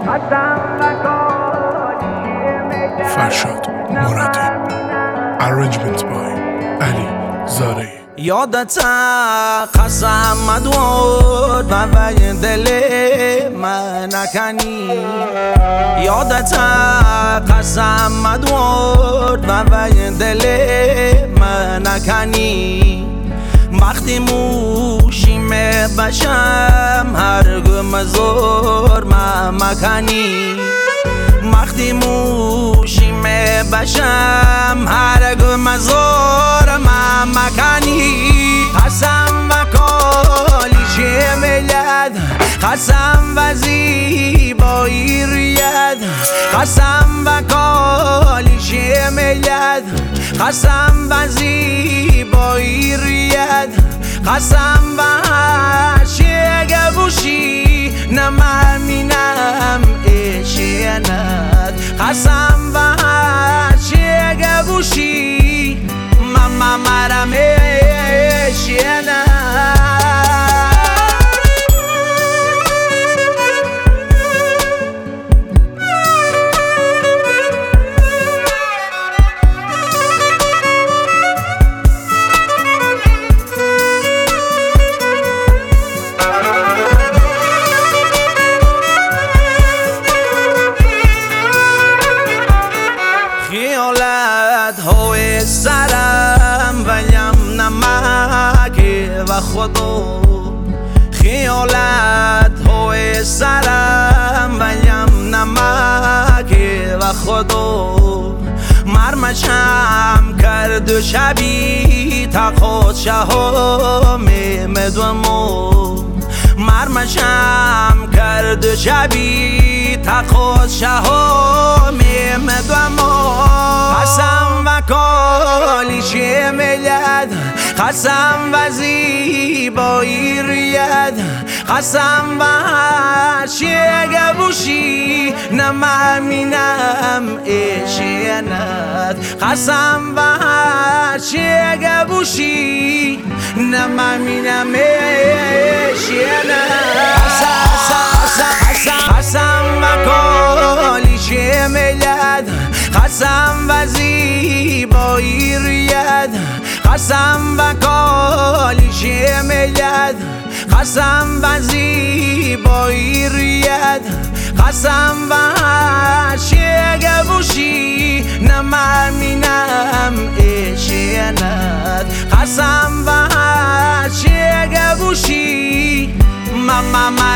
فرشاد مرادی. Arrangement by علی زارعی. یادت قسم مدود و وی دل من نکنی. یادت قسم مدود و وی دل من نکنی. وقتی موشیم بشم هرگم زور مکنی. وقتی موشیم بشم هرگم زور مکنی. قسم و کالیش ملت، قسم و زیبایی ریت، قسم و کالیش ملت، قسم و زیبایی ریت، قسم و شگبوشی نمامینم اشینت، قسم و شگبوشی ماما مرم اشینت. خیالت های سرم ویم نمک و خدا. خیالت های سرم ویم نمک و خدا. مرمشم کرد و شبی تا خود شهام مدومو. مرمشم کرد و شبی تا خود شهام مدومو. قسم و کالیش ملت، قسم و زیبایی ریت، قسم و شگبوشی نمامینم اشینت، قسم و شگبوشی نمامینم اشینت. قسم و کالیش ملت، قسم و زیبایی ریت، قسم و کالیش ملت، قسم و زیبایی ریت، قسم و شگبوشی نمامینم اشینت، قسم و شگبوشی ماما